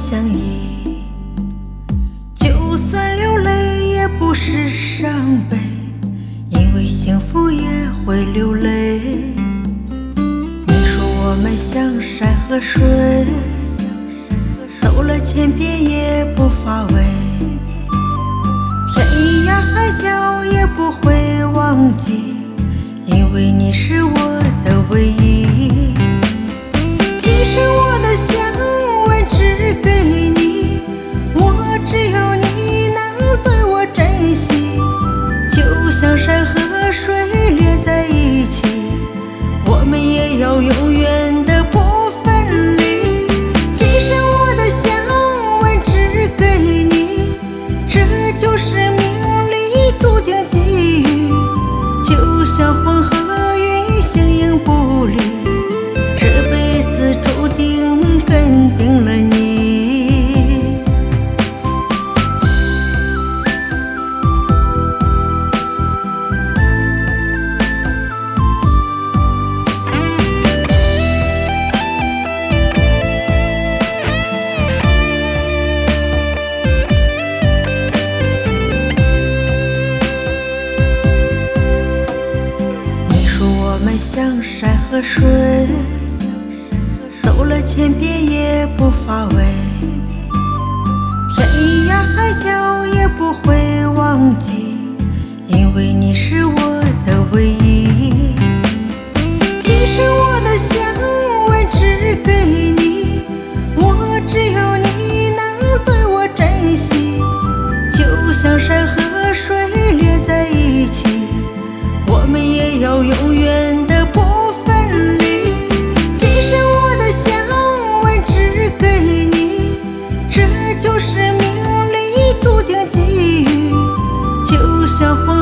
相依，就算流泪也不是伤悲，因为幸福也会流泪。你说我们像山和水，走了千遍也不乏味，天涯海角也不会忘记，因为你是我的唯一。今生我的香吻只给你，我只有你能对我珍惜，就像山和水连在一起，我们也要永远的不分离。今生我的香吻只给你，这就是命里注定际遇，就像风和云形影不离，这辈子注定跟定了你。我们像山和水，走了千遍也不乏味，天涯海角也不会忘记，因为你是我的唯一。今生我的香吻只给你，我只有你能对我珍惜，就像山和水连在一起，我们也要永远的不分离。今生我的香吻只给你，这就是命里注定际遇，就像风